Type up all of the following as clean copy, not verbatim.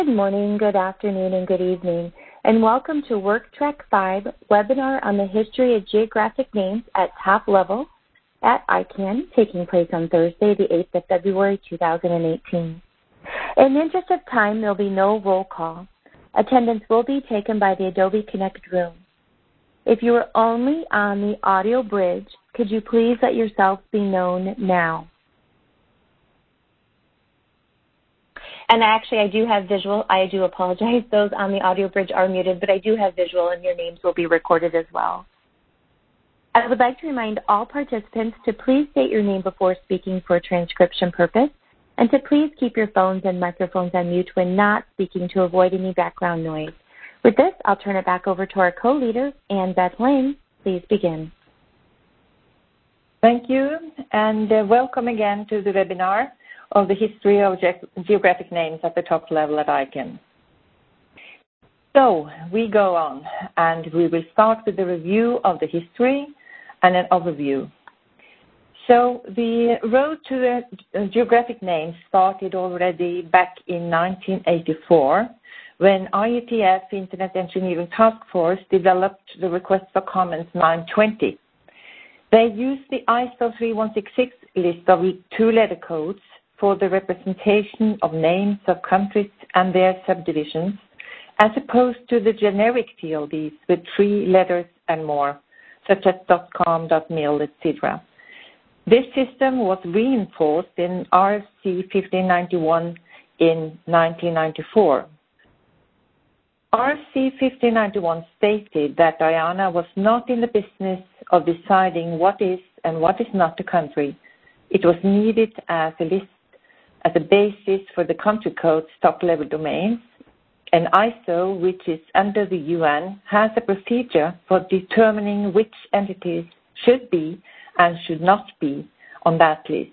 Good morning, good afternoon, and good evening, and welcome to WorkTrek 5 webinar on the history of geographic names at top level at ICANN, taking place on Thursday, the 8th of February, 2018. In the interest of time, there will be no roll call. Attendance will be taken by the Adobe Connect room. If you are only on the audio bridge, could you please let yourself be known now? And actually, I do have visual. I do apologize. Those on the audio bridge are muted, but I do have visual, and your names will be recorded as well. I would like to remind all participants to please state your name before speaking for transcription purpose, and to please keep your phones and microphones on mute when not speaking to avoid any background noise. With this, I'll turn it back over to our co-leader, Ann Beth Lang. Please begin. Thank you, and welcome again to the webinar of the history of geographic names at the top level at ICANN. So we go on, and we will start with the review of the history and an overview. So the road to the geographic names started already back in 1984 when IETF, Internet Engineering Task Force, developed the Request for Comments 920. They used the ISO 3166 list of two-letter codes for the representation of names of countries and their subdivisions, as opposed to the generic TLDs with 3 letters and more, such as .com, .mil, etc. This system was reinforced in RFC 1591 in 1994. RFC 1591 stated that IANA was not in the business of deciding what is and what is not a country. It was needed as a list as a basis for the country code's top-level domains, and ISO, which is under the UN, has a procedure for determining which entities should be and should not be on that list.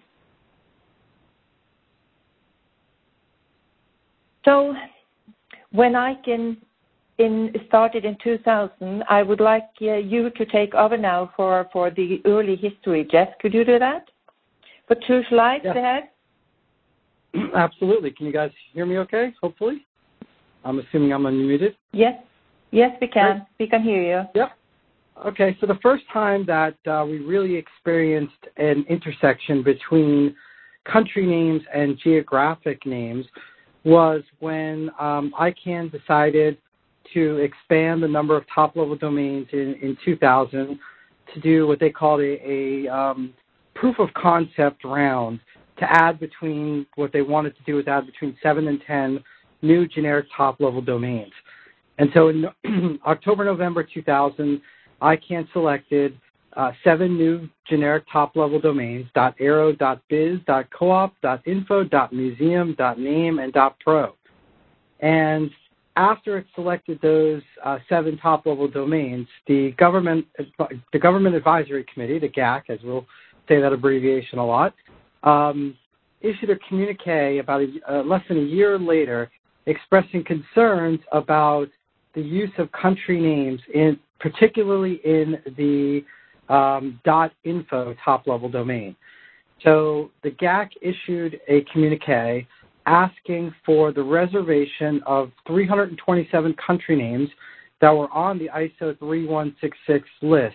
So when ICANN started in 2000, I would like you to take over now for the early history. Jeff, could you do that? For 2 slides ahead? Absolutely. Can you guys hear me okay, hopefully? I'm assuming I'm unmuted. Yes, we can. Great. We can hear you. Yep. Okay, so the first time that we really experienced an intersection between country names and geographic names was when ICANN decided to expand the number of top-level domains in 2000 to do what they called a proof of concept round, to add between, what they wanted to do was add between 7 and 10 new generic top-level domains. And so in October, November 2000, ICANN selected 7 new generic top-level domains, .aero, .biz, .coop, .info, .museum, .name, and .pro. And after it selected those 7 top-level domains, the Government Advisory Committee, the GAC, as we'll say that abbreviation a lot, issued a communique about less than a year later expressing concerns about the use of country names, particularly in the .info top-level domain. So the GAC issued a communique asking for the reservation of 327 country names that were on the ISO 3166 list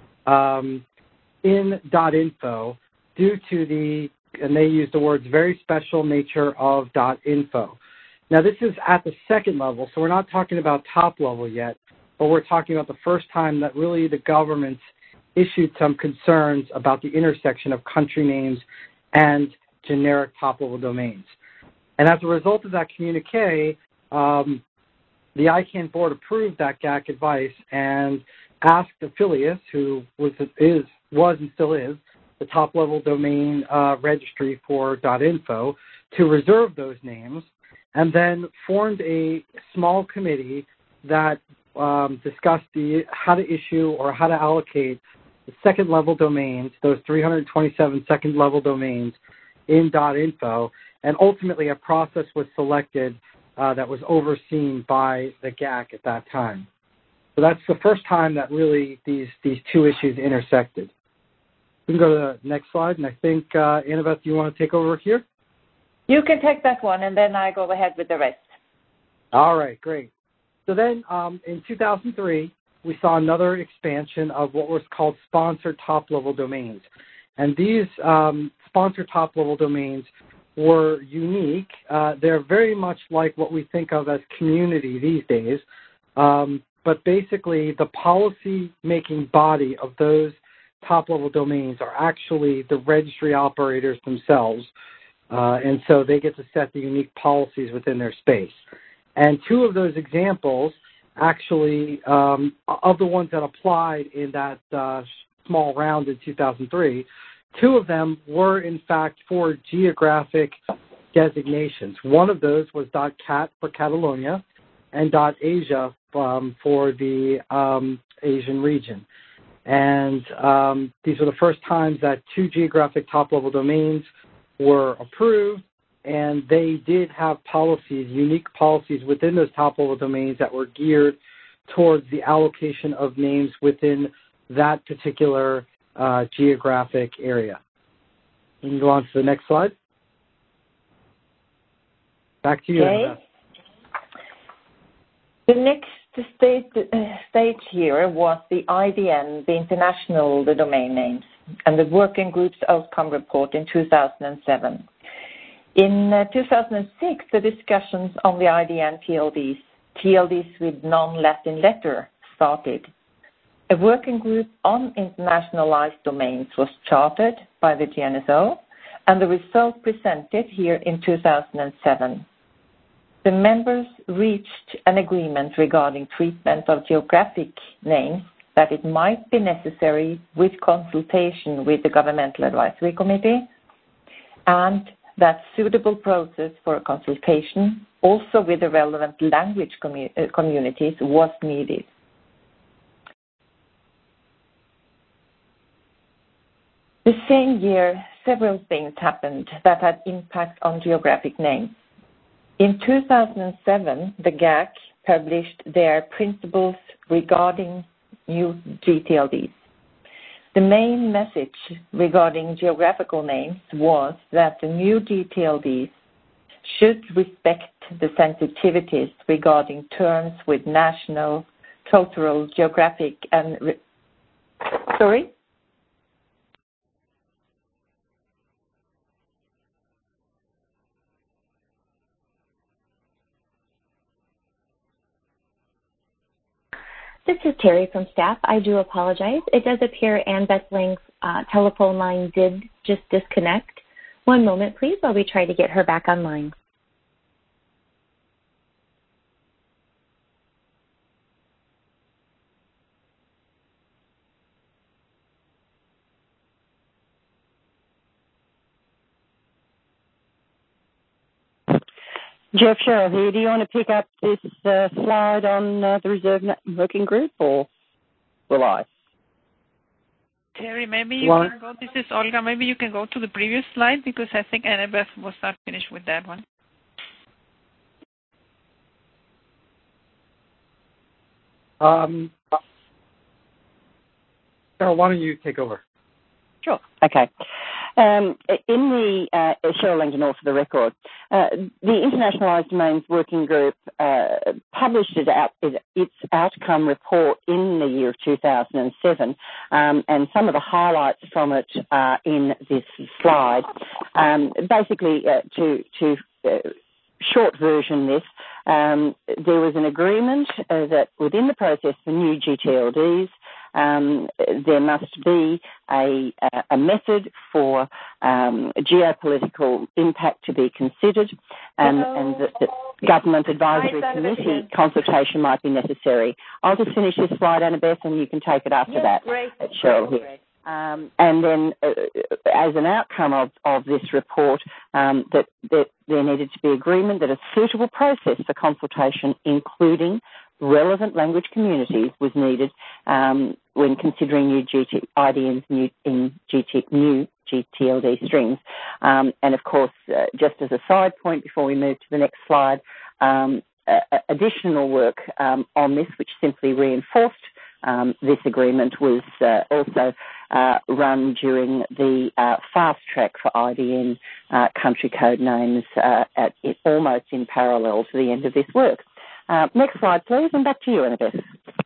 in .info due to the, and they use the words, very special nature of .info. Now, this is at the second level, so we're not talking about top level yet, but we're talking about the first time that really the governments issued some concerns about the intersection of country names and generic top-level domains. And as a result of that communique, the ICANN board approved that GAC advice and asked Afilias, who was and still is the top-level domain registry for .info, to reserve those names, and then formed a small committee that discussed how to issue or how to allocate the second-level domains, those 327 second-level domains in .info, and ultimately a process was selected that was overseen by the GAC at that time. So that's the first time that really these two issues intersected. We can go to the next slide, and I think, Annabeth, you want to take over here? You can take that one, and then I go ahead with the rest. All right, great. So then in 2003, we saw another expansion of what was called sponsored top-level domains. And these sponsored top-level domains were unique. They're very much like what we think of as community these days. But basically, the policy-making body of those top-level domains are actually the registry operators themselves. And so they get to set the unique policies within their space. And two of those examples, actually, of the ones that applied in that small round in 2003, two of them were, in fact, for geographic designations. One of those was .cat for Catalonia and .asia for the Asian region. And these were the first times that two geographic top-level domains were approved, and they did have policies, unique policies within those top-level domains that were geared towards the allocation of names within that particular geographic area. We can go on to the next slide. Back to you, Annabeth. The next stage here was the IDN, the International Domain Names, and the Working Group's Outcome Report in 2007. In 2006, the discussions on the IDN TLDs with non-Latin letter, started. A working group on internationalized domains was chartered by the GNSO, and the result presented here in 2007. The members reached an agreement regarding treatment of geographic names that it might be necessary with consultation with the Governmental Advisory Committee, and that suitable process for a consultation, also with the relevant language communities, was needed. The same year, several things happened that had impact on geographic names. In 2007, the GAC published their principles regarding new GTLDs. The main message regarding geographical names was that the new GTLDs should respect the sensitivities regarding terms with national, cultural, geographic, and... Sorry? This is Terry from staff. I do apologize. It does appear Ann Beth Lang's telephone line did just disconnect. One moment, please, while we try to get her back online. Jeff, Cheryl here. Do you want to pick up this slide on the Reserve Working Group, or will I? Terry, maybe you can go. This is Olga. Maybe you can go to the previous slide, because I think Annabeth was not finished with that one. Cheryl, why don't you take over? Sure. Okay. In the Cheryl Langdon for the record, the Internationalised Domains Working Group published its outcome report in the year of 2007, and some of the highlights from it are in this slide. Basically, to short version this, there was an agreement that within the process for new GTLDs, there must be a method for geopolitical impact to be considered, and that the Government Advisory Committee consultation might be necessary. I'll just finish this slide, Annabeth, and you can take it after that. Great. Cheryl here. And then as an outcome of this report, that there needed to be agreement that a suitable process for consultation, including relevant language communities, was needed when considering new IDNs new GTLD strings. And of course, just as a side point before we move to the next slide, additional work on this, which simply reinforced this agreement, was also run during the fast track for IDN country code names almost in parallel to the end of this work. Next slide, please, and back to you, Annabeth.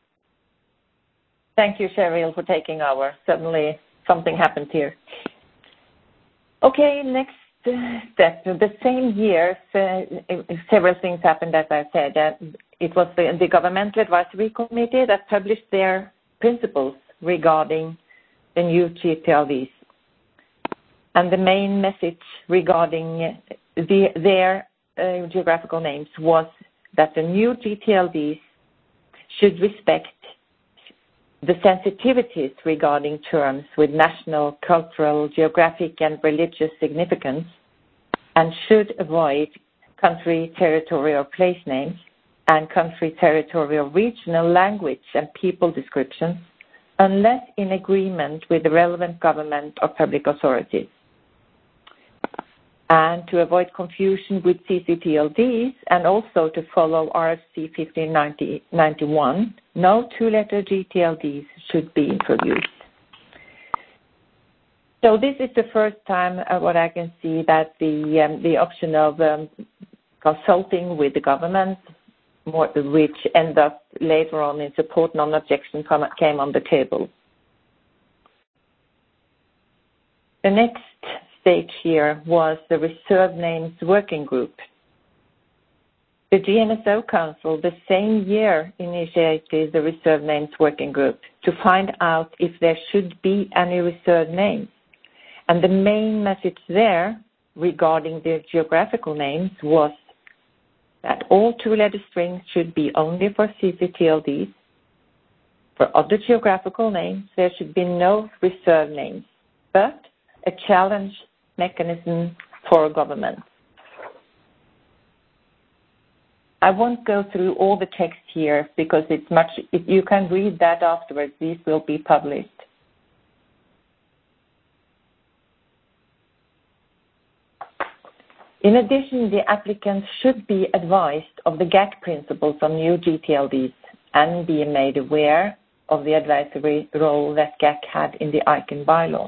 Thank you, Cheryl, for taking over. Suddenly something happened here. Okay, next step. The same year, several things happened, as I said. It was the Governmental Advisory Committee that published their principles regarding the new GTLDs. And the main message regarding their geographical names was that the new GTLDs should respect the sensitivities regarding terms with national, cultural, geographic, and religious significance, and should avoid country, territory, or place names, and country, territory, or regional language and people descriptions, unless in agreement with the relevant government or public authorities. And to avoid confusion with CCTLDs, and also to follow RFC 1591, no two-letter GTLDs should be introduced. So this is the first time what I can see that the option of consulting with the government, which ended up later on in support non-objection, came on the table. The next stage here was the Reserved Names Working Group. The GNSO Council the same year initiated the Reserved Names Working Group to find out if there should be any reserved names. And the main message there regarding the geographical names was that all two-letter strings should be only for CCTLDs. For other geographical names, there should be no reserved names, but a challenge mechanism for government. I won't go through all the text here because it's much. You can read that afterwards. These will be published. In addition, the applicants should be advised of the GAC principles on new GTLDs and be made aware of the advisory role that GAC had in the ICANN bylaws.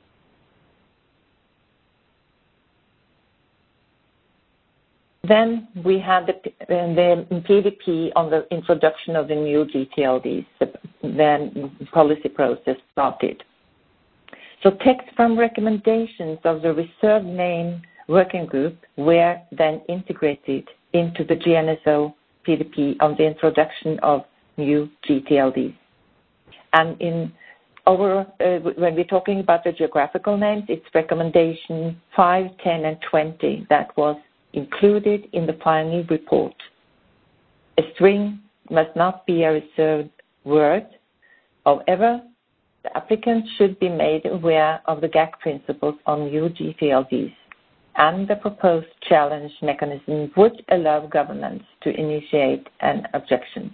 Then we had the PDP on the introduction of the new GTLDs. Then policy process started. So text from recommendations of the Reserved Name Working Group were then integrated into the GNSO PDP on the introduction of new GTLDs. And when we're talking about the geographical names, it's recommendation 5, 10, and 20 that was included in the final report. A string must not be a reserved word. However, the applicant should be made aware of the GAC principles on new GTLDs, and the proposed challenge mechanism would allow governments to initiate an objection.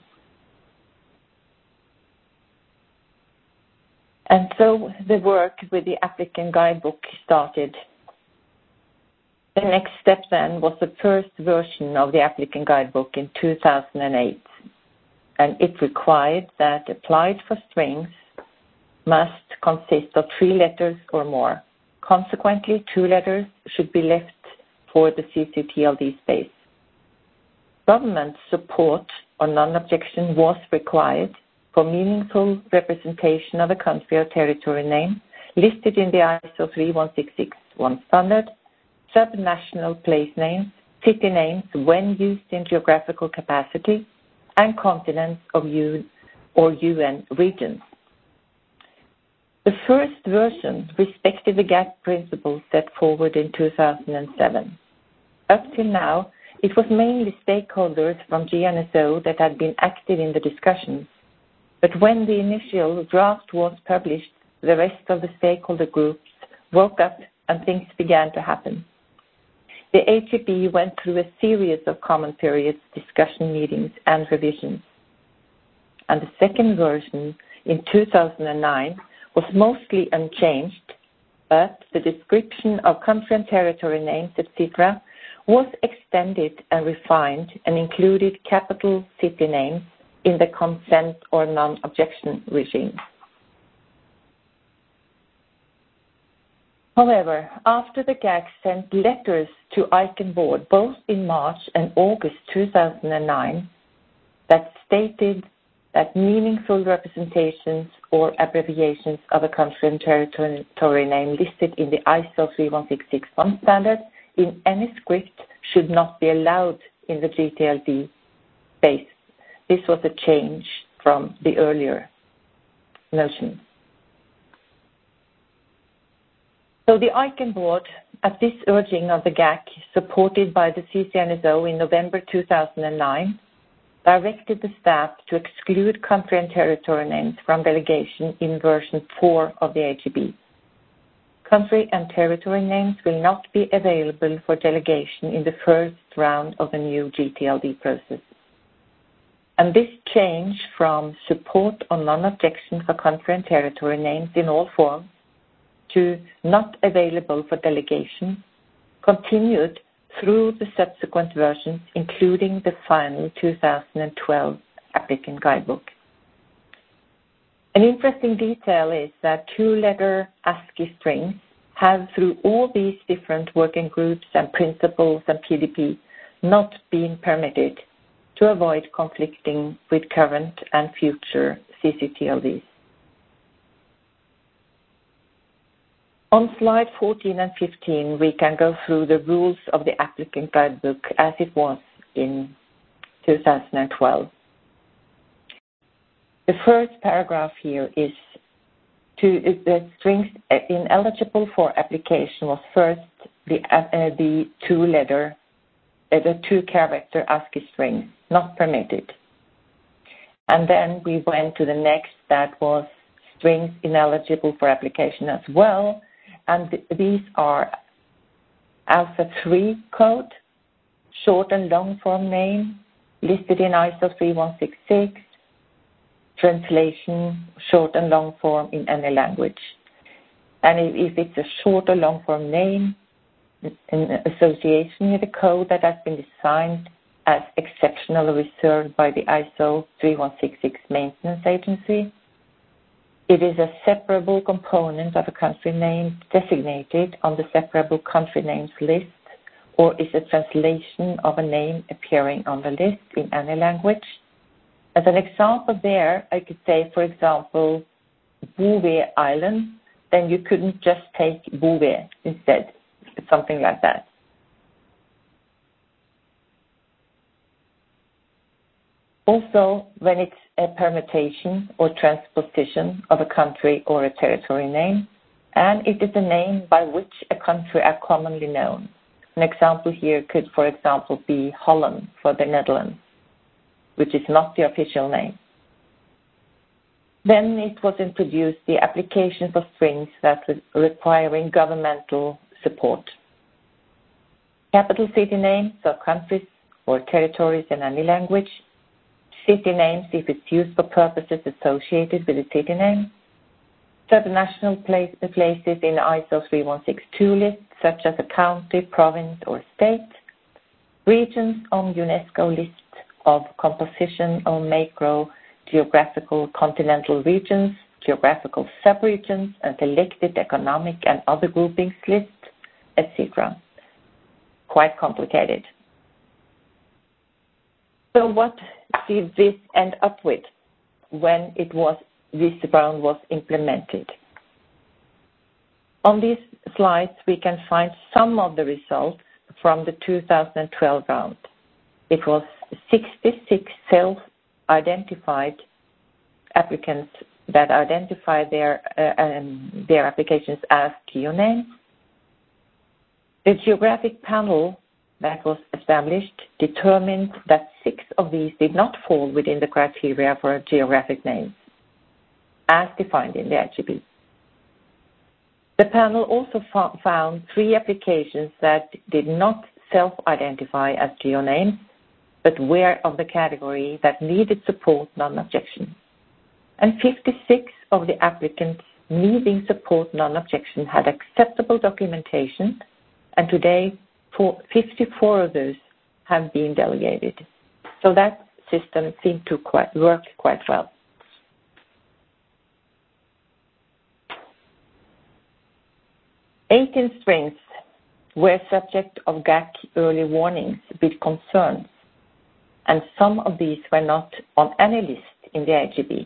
And so the work with the applicant guidebook started. The next step then was the first version of the applicant guidebook in 2008, and it required that applied for strings must consist of 3 letters or more. Consequently, 2 letters should be left for the CCTLD space. Government support or non-objection was required for meaningful representation of a country or territory name listed in the ISO 31661 standard, subnational place names, city names when used in geographical capacity, and continents of UN regions. The first version respected the GAC principles set forward in 2007. Up till now, it was mainly stakeholders from GNSO that had been active in the discussions, but when the initial draft was published, the rest of the stakeholder groups woke up and things began to happen. The HEP went through a series of comment periods, discussion meetings, and revisions. And the second version in 2009 was mostly unchanged, but the description of country and territory names, etc., was extended and refined and included capital city names in the consent or non-objection regime. However, after the GAC sent letters to ICANN board both in March and August 2009, that stated that meaningful representations or abbreviations of a country and territory name listed in the ISO 31661 standard in any script should not be allowed in the GTLD space. This was a change from the earlier notion. So the ICANN board, at this urging of the GAC, supported by the CCNSO in November 2009, directed the staff to exclude country and territory names from delegation in version 4 of the AGB. Country and territory names will not be available for delegation in the first round of the new GTLD process. And this change from support or non-objection for country and territory names in all forms to not available for delegation continued through the subsequent versions, including the final 2012 applicant guidebook. An interesting detail is that two-letter ASCII strings have, through all these different working groups and principles and PDP, not been permitted to avoid conflicting with current and future CCTLDs. On slide 14 and 15, we can go through the rules of the applicant guidebook as it was in 2012. The first paragraph here is the strings ineligible for application was first the two-character ASCII string, not permitted. And then we went to the next, that was strings ineligible for application as well. And these are Alpha 3 code, short and long form name, listed in ISO 3166, translation, short and long form in any language. And if it's a short or long form name, in association with a code that has been designed as exceptional or reserved by the ISO 3166 maintenance agency, it is a separable component of a country name designated on the separable country names list, or is a translation of a name appearing on the list in any language. As an example there, I could say, for example, Bouvet Island, then you couldn't just take Bouvet instead, something like that. Also, when it's a permutation or transposition of a country or a territory name, and it is a name by which a country are commonly known. An example here could, for example, be Holland for the Netherlands, which is not the official name. Then it was introduced the application for strings that was requiring governmental support. Capital city names of countries or territories in any language. City names if it's used for purposes associated with the city name. Subnational places in ISO 3162 list, such as a county, province, or state. Regions on UNESCO list of composition on macro geographical continental regions, geographical subregions, and selected economic and other groupings list, etc. Quite complicated. So what did this end up with when this round was implemented? On these slides, we can find some of the results from the 2012 round. It was 66 self-identified applicants that identified their applications as geonames. The geographic panel that was established determined that 6 of these did not fall within the criteria for a geographic name, as defined in the AGB. The panel also found 3 applications that did not self-identify as geonames, but were of the category that needed support non-objection. And 56 of the applicants needing support non-objection had acceptable documentation, and today 54 of those have been delegated. So that system seemed to work quite well. Eight strings were subject of GAC early warnings with concerns. and some of these were not on any list in the AGB.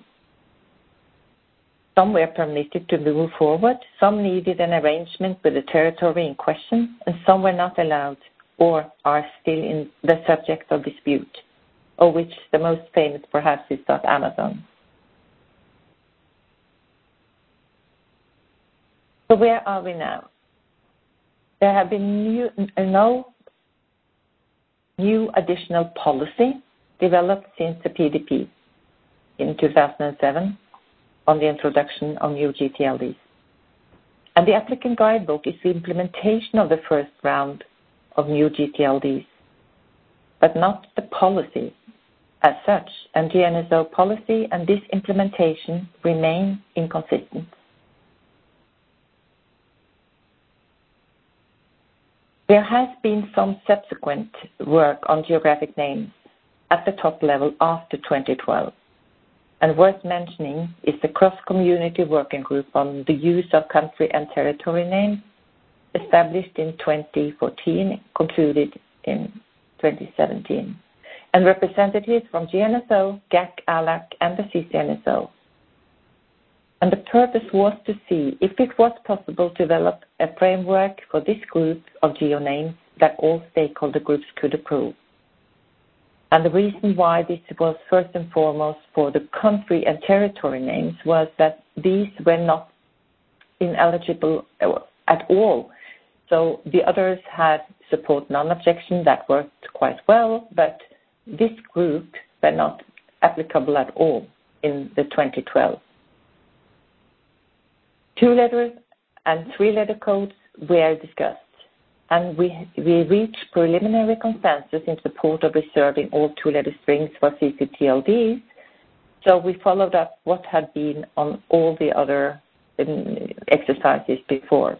Some were permitted to move forward, some needed an arrangement with the territory in question, and some were not allowed or are still in the subject of dispute, of which the most famous perhaps is Amazon. So where are we now? There have been no new additional policy developed since the PDP in 2007 on the introduction of new GTLDs. And the applicant guidebook is the implementation of the first round of new GTLDs, but not the policy as such. And GNSO policy and this implementation remain inconsistent. There has been some subsequent work on geographic names at the top level after 2012. And worth mentioning is the cross-community working group on the use of country and territory names, established in 2014, concluded in 2017, and representatives from GNSO, GAC, ALAC, and the CCNSO. And the purpose was to see if it was possible to develop a framework for this group of geonames that all stakeholder groups could approve. And the reason why this was first and foremost for the country and territory names was that these were not ineligible at all. So the others had support non-objection that worked quite well, but this group were not applicable at all in the 2012. 2-letter and 3-letter codes were discussed, and we reached preliminary consensus in support of reserving all 2-letter strings for CCTLDs. So we followed up what had been on all the other exercises before.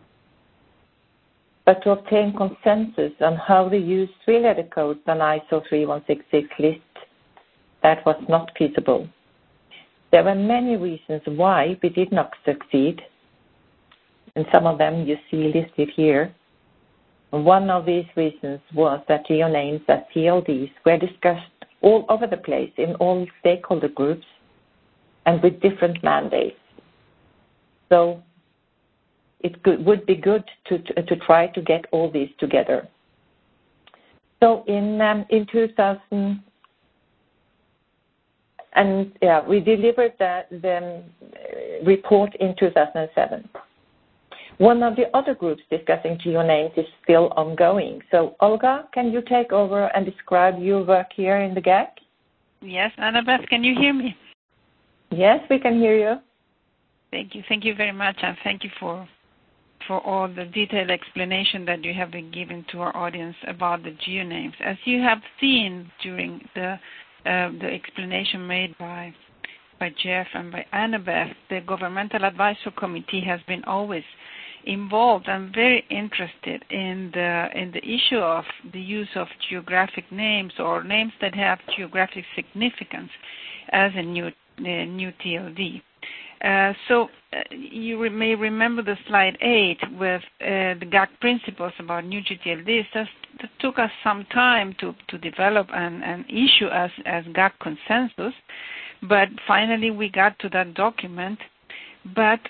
But to obtain consensus on how to use 3-letter codes on ISO 3166 list, that was not feasible. There were many reasons why we did not succeed, and some of them you see listed here. One of these reasons was that geonames as TLDs were discussed all over the place in all stakeholder groups and with different mandates. So it would be good to try to get all these together. So in 2000, and we delivered the report in 2007. One of the other groups discussing geonames is still ongoing. So, Olga, can you take over and describe your work here in the GAC? Yes, Annabeth, can you hear me? Yes, we can hear you. Thank you. Thank you very much, and thank you for all the detailed explanation that you have been giving to our audience about the geonames. As you have seen during the explanation made by Jeff and by Annabeth, the Governmental Advisory Committee has been always involved and very interested in the issue of the use of geographic names or names that have geographic significance as a new TLD. So you may remember the slide 8 with the GAC principles about new GTLDs. That took us some time to develop and issue as GAC consensus, but finally we got to that document. But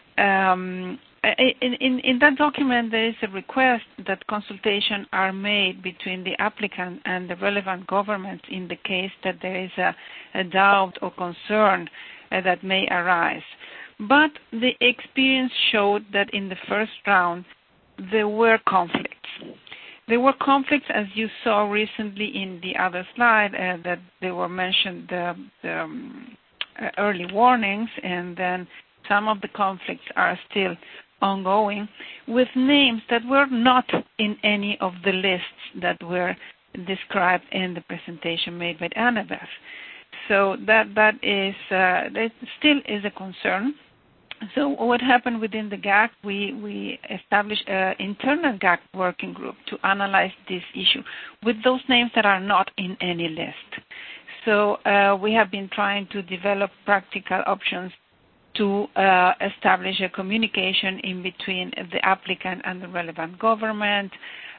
in that document there is a request that consultation are made between the applicant and the relevant governments in the case that there is a doubt or concern that may arise. But the experience showed that in the first round, there were conflicts. There were conflicts, as you saw recently in the other slide, that they were mentioned the early warnings, and then some of the conflicts are still ongoing with names that were not in any of the lists that were described in the presentation made by Annabeth. So that still is a concern. So what happened within the GAC, we established an internal GAC working group to analyze this issue with those names that are not in any list. So we have been trying to develop practical options to establish a communication in between the applicant and the relevant government,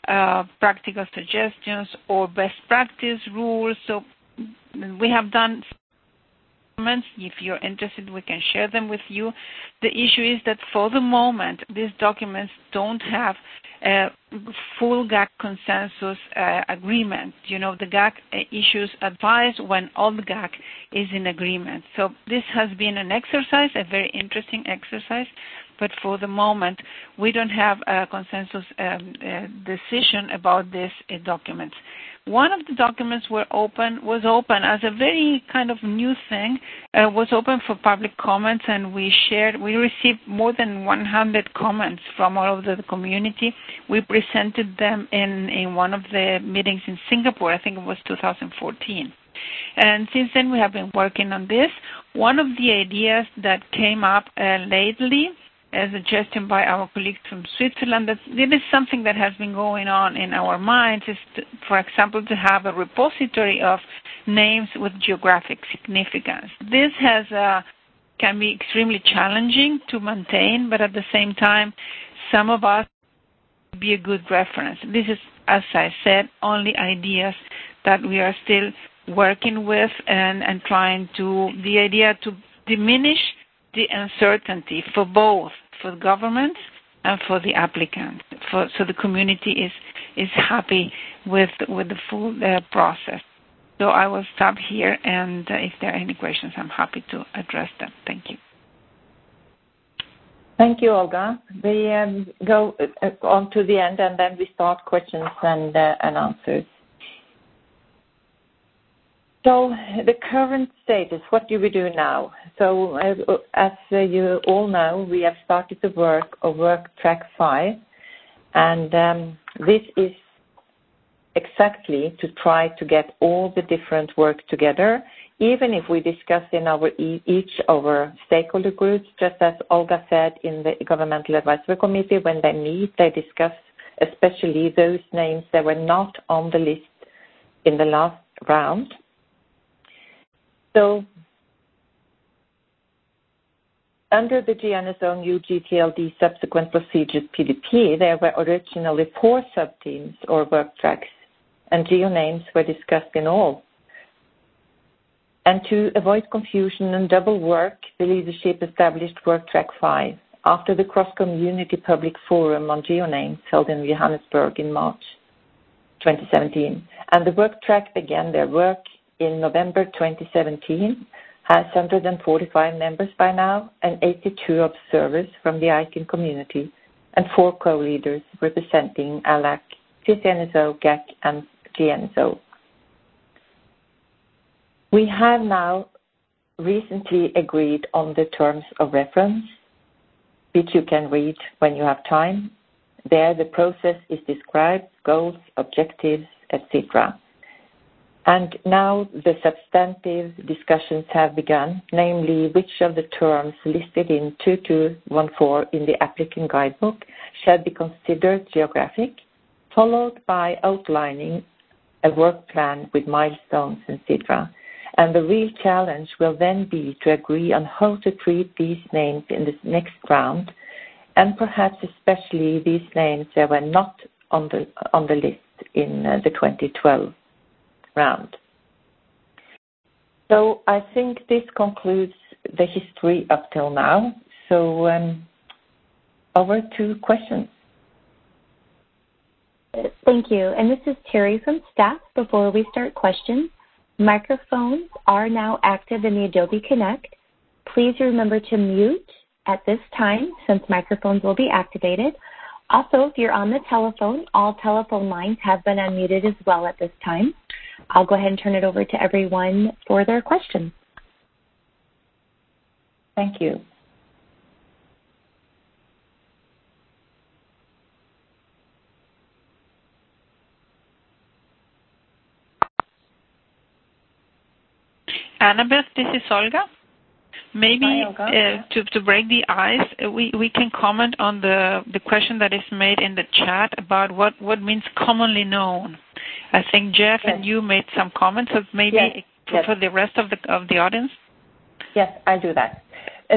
practical suggestions or best practice rules. So we have done. If you're interested, we can share them with you. The issue is that for the moment, these documents don't have a full GAC consensus agreement. You know, the GAC issues advice when all the GAC is in agreement. So this has been an exercise, a very interesting exercise, but for the moment, we don't have a consensus decision about these documents. One of the documents was open as a very kind of new thing, was open for public comments, and we received more than 100 comments from all over the community. We presented them in one of the meetings in Singapore, I think it was 2014. And since then we have been working on this. One of the ideas that came up lately, a suggestion by our colleagues from Switzerland, that this is something that has been going on in our minds, is, for example, to have a repository of names with geographic significance. This can be extremely challenging to maintain, but at the same time, some of us be a good reference. This is, as I said, only ideas that we are still working with and trying the idea to diminish the uncertainty for both, for governments and for the applicants, so the community is happy with the full process. So I will stop here, and if there are any questions, I'm happy to address them. Thank you. Thank you, Olga. We go on to the end, and then we start questions and answers. So the current status, what do we do now? So as you all know, we have started the work of Work Track 5, and this is exactly to try to get all the different work together, even if we discuss in each of our stakeholder groups, just as Olga said in the Governmental Advisory Committee, when they meet, they discuss especially those names that were not on the list in the last round. So, under the GNSO new GTLD subsequent procedures PDP, there were originally 4 subteams or work tracks, and geonames were discussed in all. And to avoid confusion and double work, the leadership established Work Track 5 after the cross-community public forum on geonames held in Johannesburg in March 2017. And the work track began their work in November 2017, has 145 members by now, and 82 observers from the ICANN community, and 4 co-leaders representing ALAC, CCNSO, GAC, and GNSO. We have now recently agreed on the terms of reference, which you can read when you have time. There the process is described, goals, objectives, etc. And now the substantive discussions have begun, namely which of the terms listed in 2214 in the applicant guidebook shall be considered geographic, followed by outlining a work plan with milestones, etc. And the real challenge will then be to agree on how to treat these names in the next round, and perhaps especially these names that were not on the list in the 2012 round. So I think this concludes the history up till now. So over to questions. Thank you. And this is Terry from staff. Before we start questions, microphones are now active in the Adobe Connect. Please remember to mute at this time since microphones will be activated. Also, if you're on the telephone, all telephone lines have been unmuted as well at this time. I'll go ahead and turn it over to everyone for their questions. Thank you. Annabeth, this is Olga. Maybe Hi, Olga. To break the ice, we can comment on the question that is made in the chat about what means commonly known. I think Jeff and you made some comments, so maybe for the rest of the audience. Yes, I'll do that.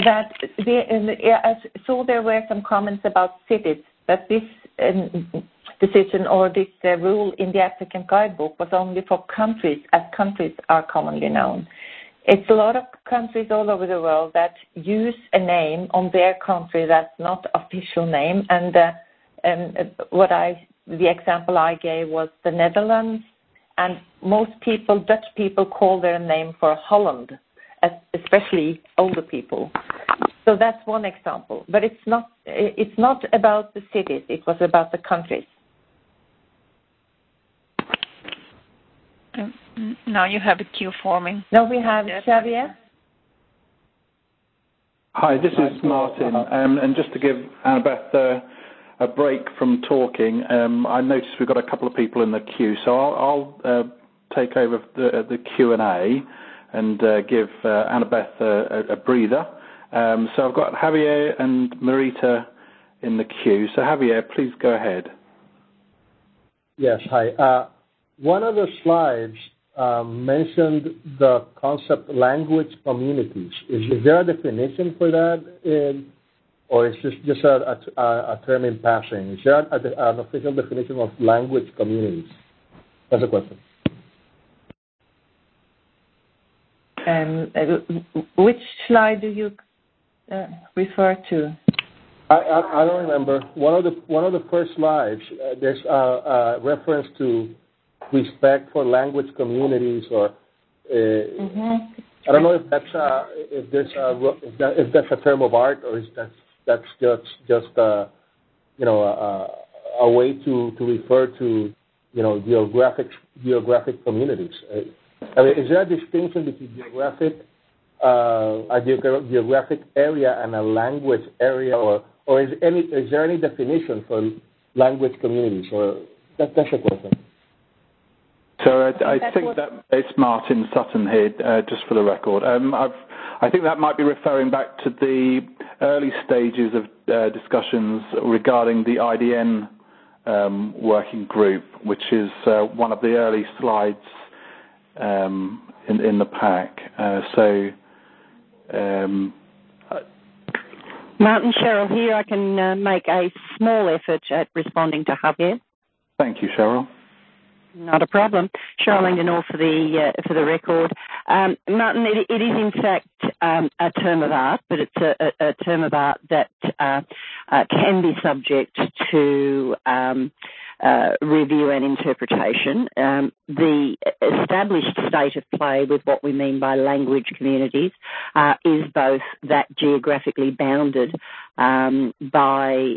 I saw there were some comments about cities, but this decision or this rule in the applicant guidebook was only for countries, as countries are commonly known. It's a lot of countries all over the world that use a name on their country that's not official name, and the example I gave was the Netherlands, and most people, Dutch people, call their name for Holland, especially older people. So that's one example, but it's not about the cities. It was about the countries. Now you have a queue forming. Now we have Xavier. Hi, this is Martin, and just to give Annabeth a break from talking, I noticed we've got a couple of people in the queue, so I'll take over the Q&A and give Annabeth a breather. So I've got Javier and Marita in the queue. So Javier, please go ahead. Yes, hi. One of the slides mentioned the concept language communities. Is there a definition for that, or is this just a term in passing? Is there an official definition of language communities? That's a question. Which slide do you refer to? I don't remember. One of the first slides, there's a reference to respect for language communities, or I don't know if that's a term of art, or is that's just a way to refer to geographic communities. I mean, is there a distinction between a geographic area and a language area, or is there any definition for language communities? Or that's a question. So I think that it's Martin Sutton here, just for the record. I think that might be referring back to the early stages of discussions regarding the IDN working group, which is one of the early slides in the pack. Martin, Cheryl here. I can make a small effort at responding to Javier. Thank you, Cheryl. Not a problem. Cheryl Langdon for the record. Martin, it is in fact a term of art, but it's a term of art that can be subject to review and interpretation. The established state of play with what we mean by language communities is both that geographically bounded by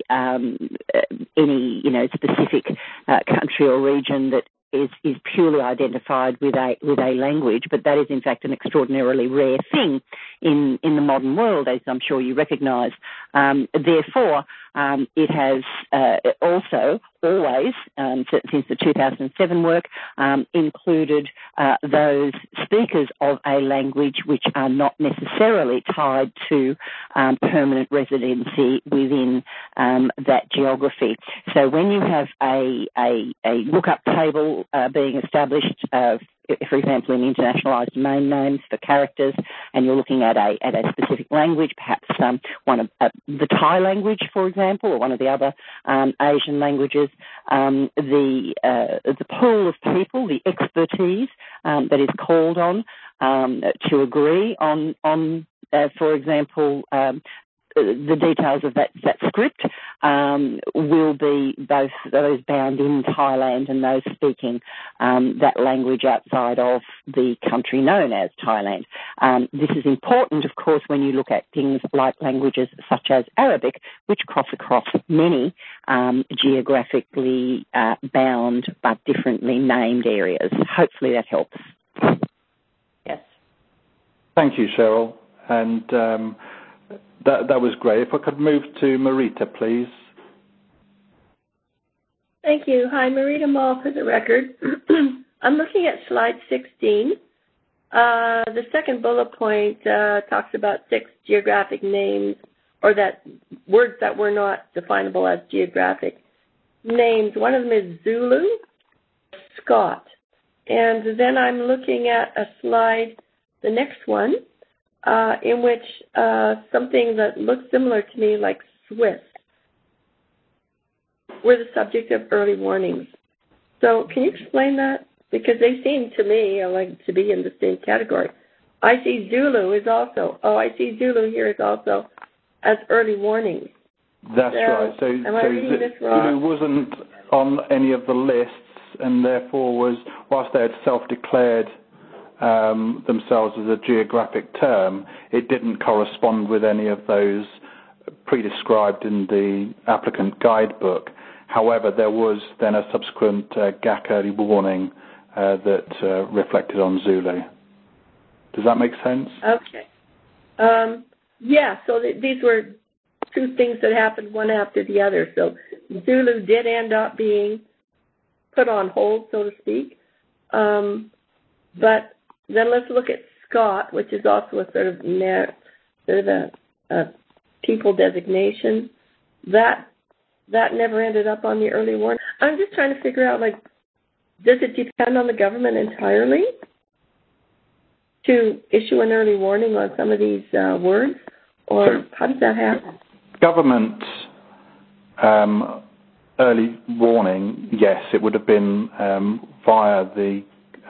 any specific country or region that is purely identified with a language, but that is in fact an extraordinarily rare thing in the modern world, as I'm sure you recognise. Therefore, it has also always, since the 2007 work, included those speakers of a language which are not necessarily tied to permanent residency within that geography. So when you have a lookup table being established, for example, in internationalised domain names for characters, and you're looking at a specific language, perhaps one of the Thai language, for example, or one of the other Asian languages, the pool of people, the expertise that is called on to agree on for example, the details of that script will be both those bound in Thailand and those speaking that language outside of the country known as Thailand. This is important, of course, when you look at things like languages such as Arabic, which cross across many geographically bound but differently named areas. Hopefully that helps. Yes. Thank you, Cheryl. And that was great. If I could move to Marita, please. Thank you. Hi, Marita Mall for the record. I'm looking at slide 16. The second bullet point talks about 6 geographic names, or that words that were not definable as geographic names. One of them is Zulu, Scott. And then I'm looking at a slide, the next one, in which something that looks similar to me like Swiss. were the subject of early warnings. So can you explain that? Because they seem to me like to be in the same category. I see Zulu here is also as early warnings. That's right. So Zulu wasn't on any of the lists, and therefore was, whilst they had self-declared themselves as a geographic term, it didn't correspond with any of those pre-described in the applicant guidebook. However, there was then a subsequent GAC early warning that reflected on Zulu. Does that make sense? Okay. Yeah, so these were two things that happened one after the other. So Zulu did end up being put on hold, so to speak. But then let's look at Scott, which is also a sort of a people designation. That never ended up on the early warning. I'm just trying to figure out, does it depend on the government entirely to issue an early warning on some of these words, or how does that happen? Government early warning, yes, it would have been via the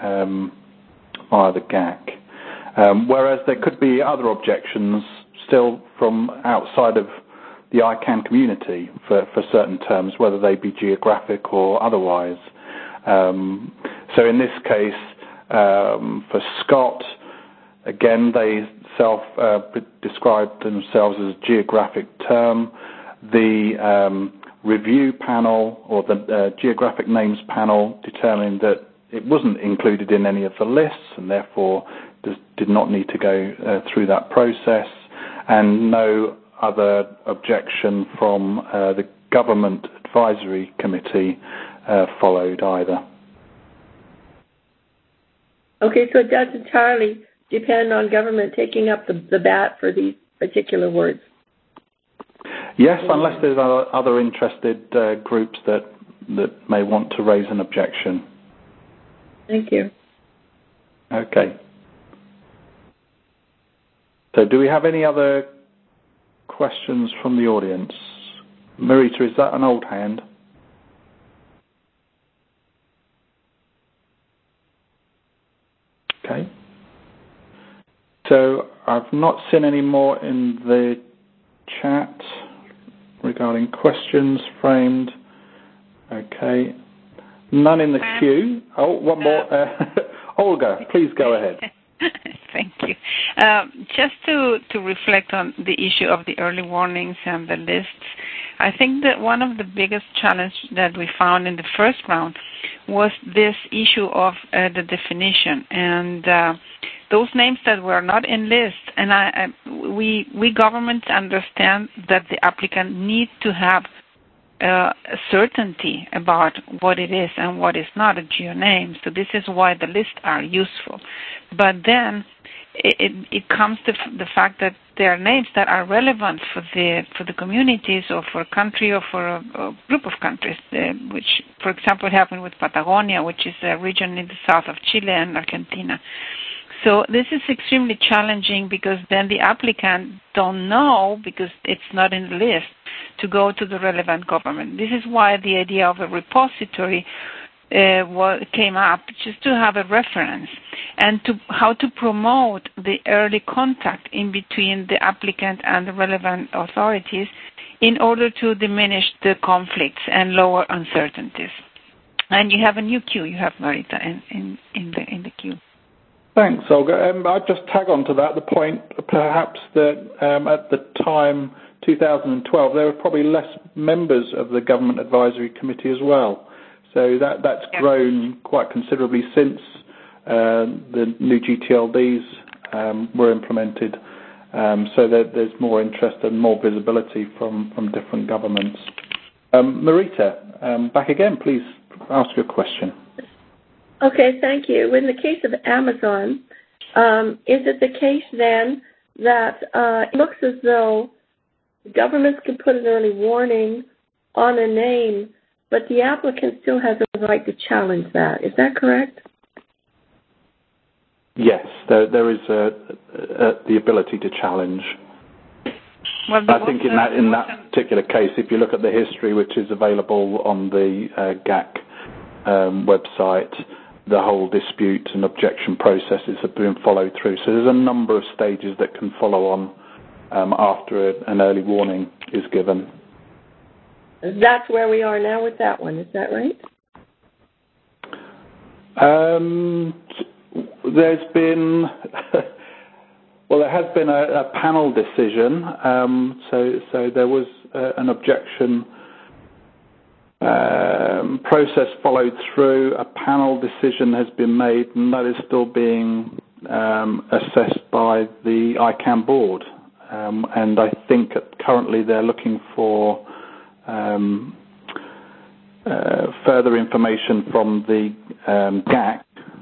GAC. Whereas there could be other objections still from outside of the ICANN community for certain terms, whether they be geographic or otherwise. So in this case, for Scott, again, they described themselves as a geographic term. The review panel, or the geographic names panel, determined that it wasn't included in any of the lists and therefore did not need to go through that process, and no other objection from the Government Advisory Committee followed either. Okay, so it does entirely depend on government taking up the bat for these particular words? Yes, unless there's other interested groups that may want to raise an objection. Thank you. Okay. So do we have any other questions from the audience? Marita, is that an old hand? Okay. So I've not seen any more in the chat regarding questions framed. Okay. None in the queue. Oh, one more. Olga, please go ahead. Thank you. Just to reflect on the issue of the early warnings and the lists, I think that one of the biggest challenges that we found in the first round was this issue of the definition and those names that were not in lists. And we governments understand that the applicant needs to have certainty about what it is and what is not a geoname. So this is why the lists are useful. But then it comes to the fact that there are names that are relevant for the communities or for a country or for a group of countries, which, for example, happened with Patagonia, which is a region in the south of Chile and Argentina. So this is extremely challenging because then the applicant don't know, because it's not in the list, to go to the relevant government. This is why the idea of a repository came up, just to have a reference and to how to promote the early contact in between the applicant and the relevant authorities in order to diminish the conflicts and lower uncertainties. And you have a new queue. You have Marita in the queue. Thanks, Olga. I'd just tag on to that the point, perhaps, that at the time, 2012, there were probably less members of the Government Advisory Committee as well. So that's grown quite considerably since the new GTLDs were implemented. So there's more interest and more visibility from different governments. Marita, back again, please ask your question. Okay, thank you. In the case of Amazon, is it the case then that it looks as though governments can put an early warning on a name, but the applicant still has a right to challenge that? Is that correct? Yes, there is the ability to challenge. Well, I think in that particular case, if you look at the history, which is available on the GAC website, the whole dispute and objection processes have been followed through. So there's a number of stages that can follow on after an early warning is given. That's where we are now with that one. Is that right? There's been, well, there has been a panel decision. So there was an objection process followed through. A panel decision has been made, and that is still being assessed by the ICANN board. And I think currently they're looking for further information from the GAC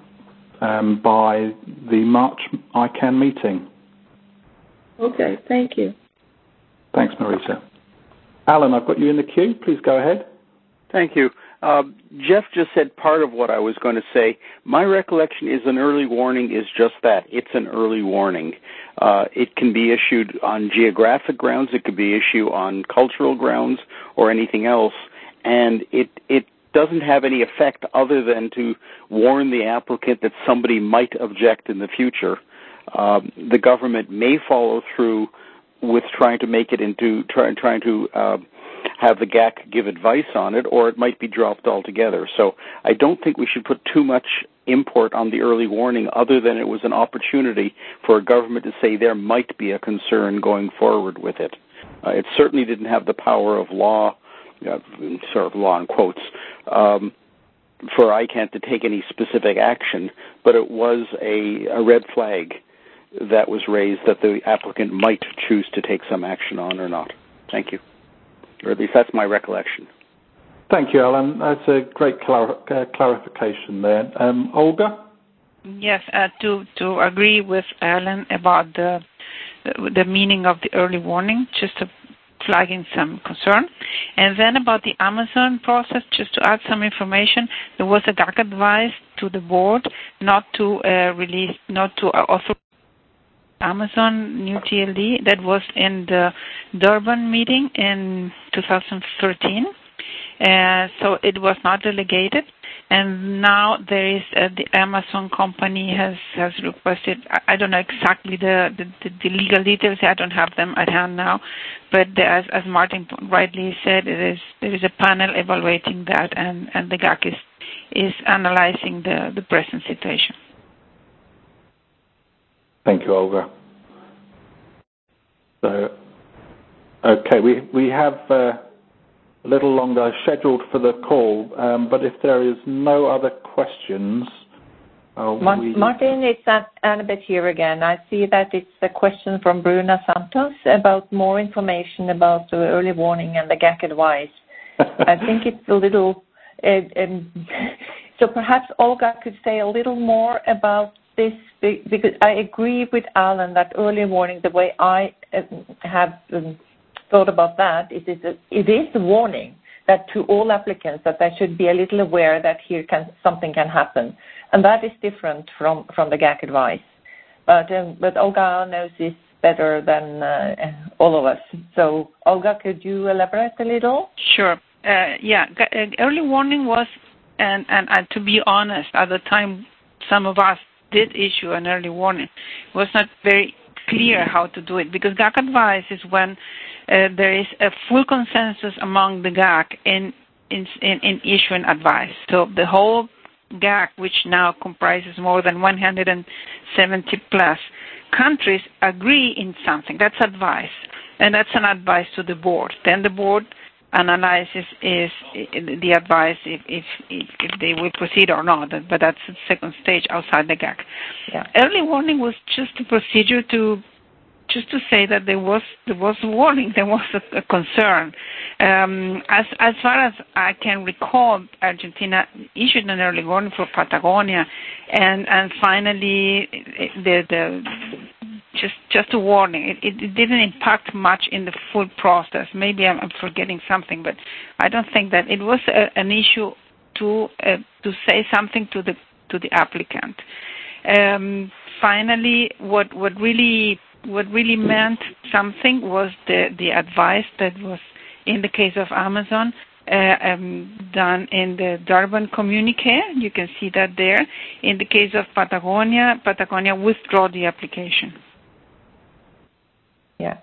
by the March ICANN meeting. Okay, thank you. Thanks, Marisa. Alan, I've got you in the queue. Please go ahead. Thank you. Jeff just said part of what I was going to say. My recollection is an early warning is just that. It's an early warning. It can be issued on geographic grounds. It could be issued on cultural grounds or anything else. And it doesn't have any effect other than to warn the applicant that somebody might object in the future. The government may follow through with trying to make it into trying to have the GAC give advice on it, or it might be dropped altogether. So I don't think we should put too much import on the early warning other than it was an opportunity for a government to say there might be a concern going forward with it. It certainly didn't have the power of law, sort of law in quotes, for ICANN to take any specific action, but it was a red flag that was raised that the applicant might choose to take some action on or not. Thank you. Or at least that's my recollection. Thank you, Alan. That's a great clarification there. Olga? Yes, to agree with Alan about the meaning of the early warning, just flagging some concern. And then about the Amazon process, just to add some information, there was a GAC advice to the board not to authorize Amazon new TLD that was in the Durban meeting in 2013. So it was not delegated. And now there is the Amazon company has requested, I don't know exactly the legal details, I don't have them at hand now, but as Martin rightly said, there is a panel evaluating that, and the GAC is analyzing the present situation. Thank you, Olga. So, okay, we have a little longer scheduled for the call, but if there is no other questions... Martin, it's Annabeth here again. I see that it's a question from Bruna Santos about more information about the early warning and the GAC advice. I think it's a little... so perhaps Olga could say a little more about this, because I agree with Alan that early warning, the way I have thought about that, it is a warning that to all applicants that they should be a little aware that something can happen, and that is different from the GAC advice. But Olga knows this better than all of us. So Olga, could you elaborate a little? Sure. Early warning was, and to be honest, at the time some of us did issue an early warning. It was not very clear how to do it, because GAC advice is when there is a full consensus among the GAC in issuing advice. So the whole GAC, which now comprises more than 170 plus countries, agree in something. That's advice, and that's an advice to the board. Then the board analyzes is the advice if they will proceed or not, but that's the second stage outside the GAC. Yeah. Early warning was just a procedure to say that there was a warning, there was a concern. As far as I can recall, Argentina issued an early warning for Patagonia, and finally just a warning. It didn't impact much in the full process. Maybe I'm forgetting something, but I don't think that it was an issue to say something to the applicant. Finally, what really what really meant something was the advice that was, in the case of Amazon, done in the Durban communique. You can see that there. In the case of Patagonia withdrew the application. Yeah.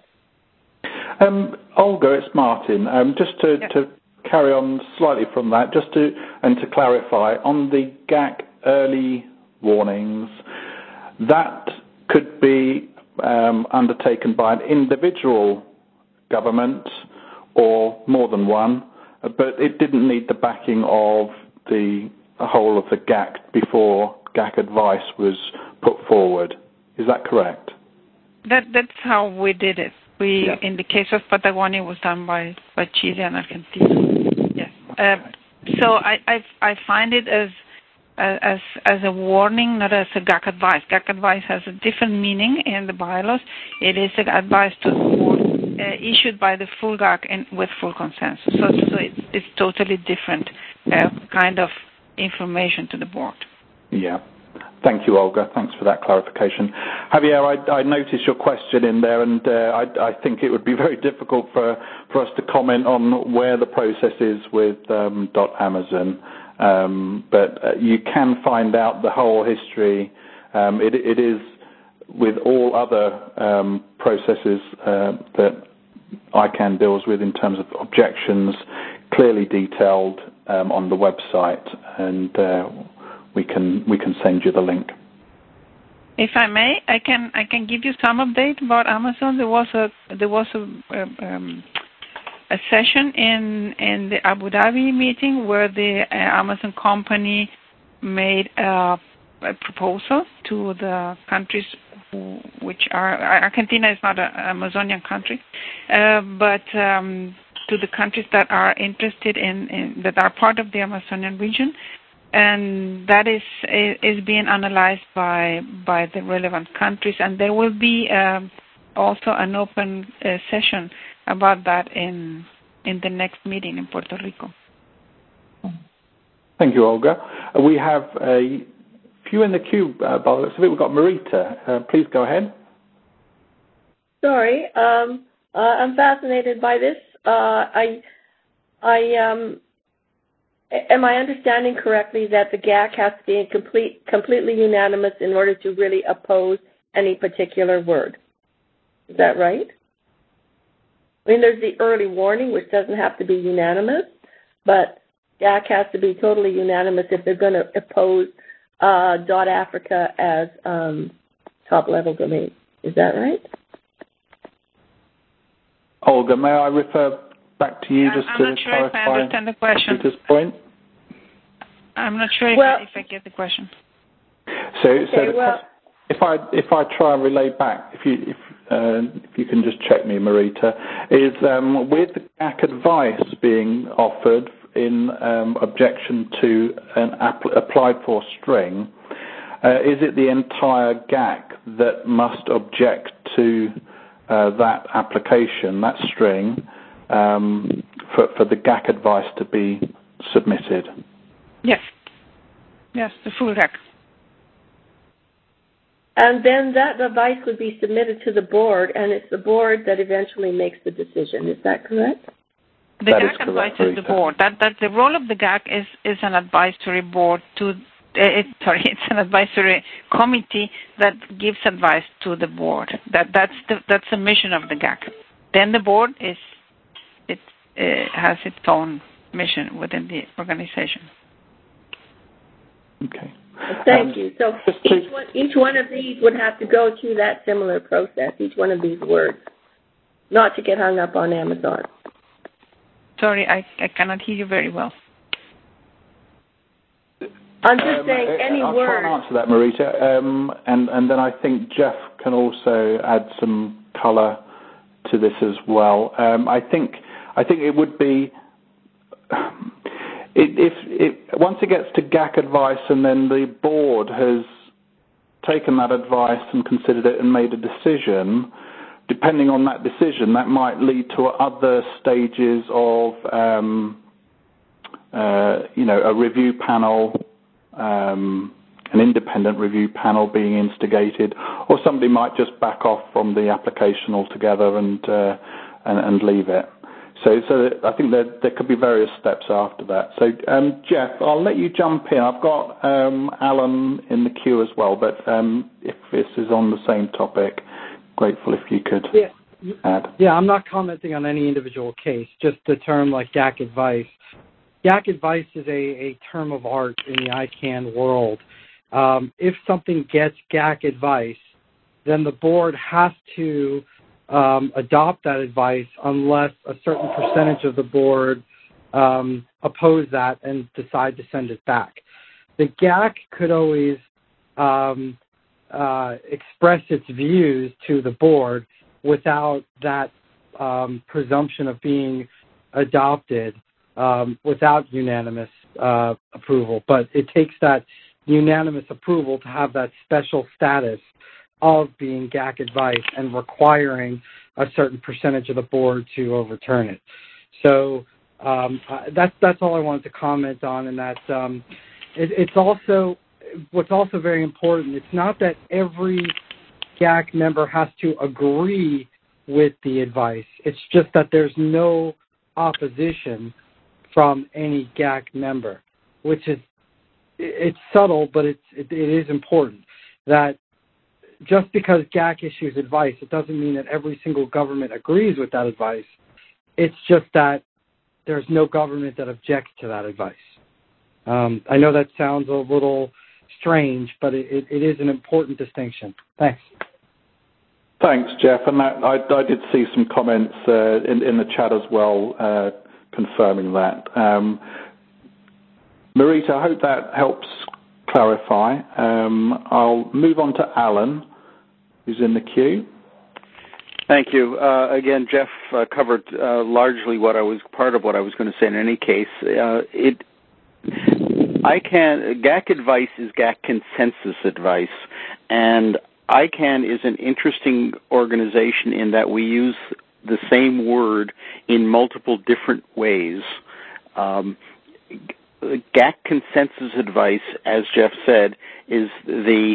Olga, it's Martin. Just to carry on slightly from that, to clarify, on the GAC early warnings, that could be undertaken by an individual government or more than one, but it didn't need the backing of the whole of the GAC before GAC advice was put forward. Is that correct? That's how we did it. In the case of Patagonia, it was done by Chile and Argentina. Yes. So I find it as a warning, not as a GAC advice. GAC advice has a different meaning in the bylaws. It is an advice to the board issued by the full GAC and with full consensus. So it's totally different kind of information to the board. Yeah. Thank you, Olga. Thanks for that clarification. Javier, I noticed your question in there, and I think it would be very difficult for us to comment on where the process is with .Amazon. But you can find out the whole history. It is with all other processes that ICANN deals with in terms of objections, clearly detailed on the website, and we can send you the link. If I may, I can give you some update about Amazon. There was a session in the Abu Dhabi meeting where the Amazon company made a proposal to the countries which are, Argentina is not an Amazonian country, but to the countries that are interested in that are part of the Amazonian region, and that is being analyzed by the relevant countries, and there will be also an open session about that in the next meeting in Puerto Rico. Thank you, Olga. We have a few in the queue, by the looks of it. We've got Marita. Please go ahead. Sorry, I'm fascinated by this. Am I understanding correctly that the GAC has to be completely unanimous in order to really oppose any particular word? Is that right? I mean, there's the early warning, which doesn't have to be unanimous, but GAC has to be totally unanimous if they're going to oppose .Africa as top-level domain. Is that right? Olga, may I refer back to you just to clarify? I'm not sure if I understand the question. At this point? I'm not sure if I get the question. If I try and relay back, if you can just check me, Marita, is with the GAC advice being offered in objection to an applied for string, is it the entire GAC that must object to that application, that string, for the GAC advice to be submitted? Yes, the full GAC. And then that advice would be submitted to the board, and it's the board that eventually makes the decision. Is that correct? The GAC advises the board. That the role of the GAC is an advisory board to. It's an advisory committee that gives advice to the board. That's the mission of the GAC. Then the board has its own mission within the organization. Okay. Thank you. So each one of these would have to go through that similar process, each one of these words, not to get hung up on Amazon. Sorry, I cannot hear you very well. I'm just saying any I'll word. try and answer that, Marita. And then I think Jeff can also add some colour to this as well. I think it would be... once it gets to GAC advice and then the board has taken that advice and considered it and made a decision, depending on that decision, that might lead to other stages of, a review panel, an independent review panel being instigated, or somebody might just back off from the application altogether and leave it. So I think there could be various steps after that. So, Jeff, I'll let you jump in. I've got Alan in the queue as well, but if this is on the same topic, grateful if you could add. Yeah, I'm not commenting on any individual case, just the term like GAC advice. GAC advice is a term of art in the ICANN world. If something gets GAC advice, then the board has to adopt that advice unless a certain percentage of the board oppose that and decide to send it back. The GAC could always express its views to the board without that presumption of being adopted without unanimous approval. But it takes that unanimous approval to have that special status of being GAC advice and requiring a certain percentage of the board to overturn it. So that's all I wanted to comment on, and that it's also what's also very important. It's not that every GAC member has to agree with the advice. It's just that there's no opposition from any GAC member, which is it's subtle, but it is important that just because GAC issues advice, it doesn't mean that every single government agrees with that advice. It's just that there's no government that objects to that advice. I know that sounds a little strange, but it is an important distinction. Thanks. Thanks, Jeff. And I did see some comments in the chat as well confirming that. Marita, I hope that helps clarify. I'll move on to Alan, who's in the queue. Thank you. Again, Jeff covered largely part of what I was going to say in any case. GAC advice is GAC consensus advice, and ICANN is an interesting organization in that we use the same word in multiple different ways. GAC consensus advice, as Jeff said, is the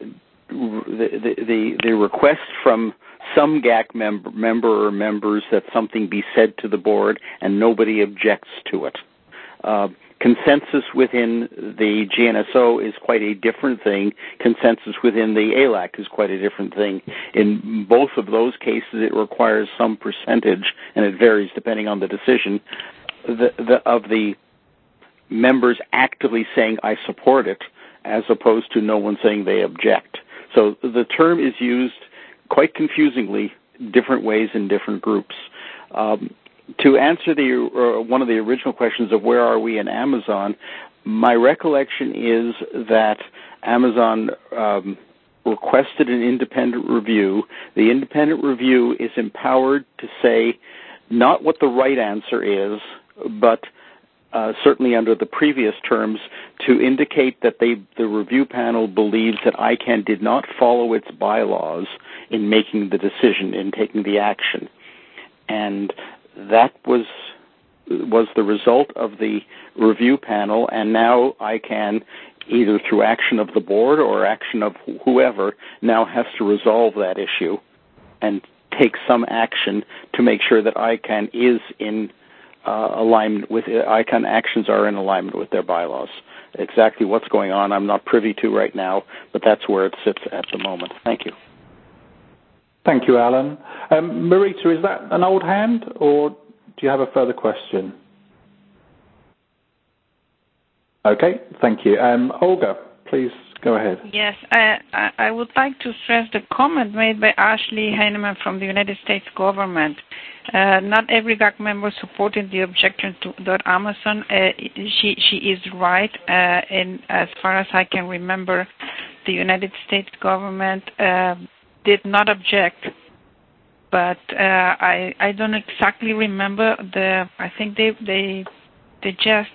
request from some GAC member or members that something be said to the board and nobody objects to it. Consensus within the GNSO is quite a different thing. Consensus within the ALAC is quite a different thing. In both of those cases, it requires some percentage, and it varies depending on the decision, of the members actively saying, I support it, as opposed to no one saying they object. So the term is used quite confusingly different ways in different groups. To answer one of the original questions of where are we in Amazon, my recollection is that Amazon requested an independent review. The independent review is empowered to say not what the right answer is, but certainly under the previous terms, to indicate that the review panel believes that ICANN did not follow its bylaws in making the decision, in taking the action. And that was the result of the review panel, and now ICANN, either through action of the board or action of whoever, now has to resolve that issue and take some action to make sure that ICANN is in alignment with ICANN actions are in alignment with their bylaws. Exactly what's going on, I'm not privy to right now, but that's where it sits at the moment. Thank you. Thank you, Alan. Marita, is that an old hand, or do you have a further question? Okay, thank you. Olga, please go ahead. Yes, I would like to stress the comment made by Ashley Heinemann from the United States government. Not every GAC member supported the objection to .Amazon. She is right, and as far as I can remember, the United States government did not object, but I don't exactly remember I think they just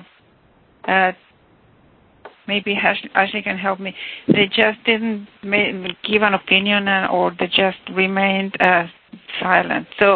maybe Ashley can help me. They just didn't give an opinion, or they just remained silent. So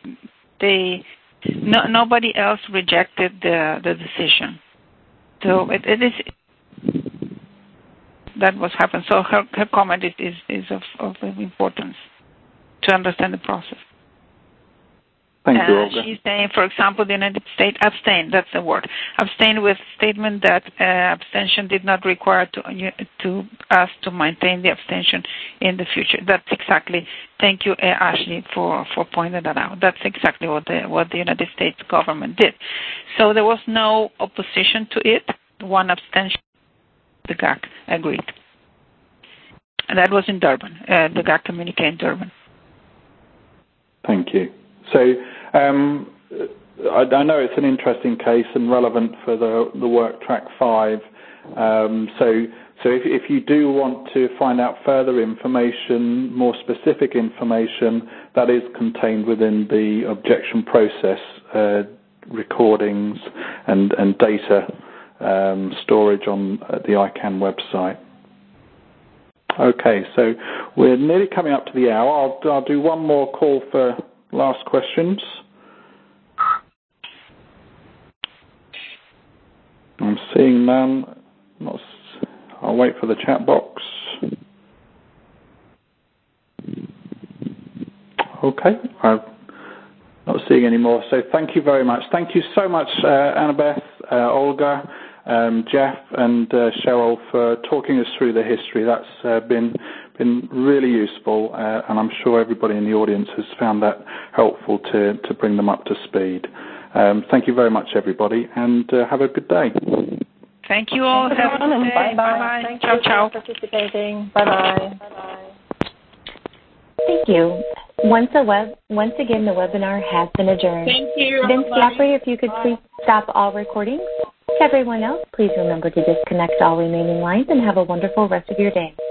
nobody else rejected the decision. So it is. that was happened. So her comment is of importance to understand the process. Thank you, Olga. She's saying, for example, the United States abstained. That's the word. Abstained with statement that abstention did not require to us to maintain the abstention in the future. That's exactly. Thank you, Ashley, for pointing that out. That's exactly what the United States government did. So there was no opposition to it. One abstention. The GAC agreed. And that was in Durban. The GAC communique in Durban. Thank you. So I know it's an interesting case and relevant for the Work Track 5. So if you do want to find out further information, more specific information, that is contained within the objection process recordings and data storage on the ICANN website. Okay, so we're nearly coming up to the hour. I'll do one more call for last questions. I'm seeing none. I'll wait for the chat box. Okay, I'm not seeing any more. So thank you very much. Thank you so much, Annabeth, Olga, Jeff, and Cheryl for talking us through the history. That's been really useful, and I'm sure everybody in the audience has found that helpful to bring them up to speed. Thank you very much, everybody, and have a good day. Thank you all. Have a good day. Bye-bye. Thank ciao, you ciao. for participating. Bye-bye. Thank you. Once again, the webinar has been adjourned. Thank you. Vince, the operator, if you could please stop all recordings. To everyone else, please remember to disconnect all remaining lines and have a wonderful rest of your day.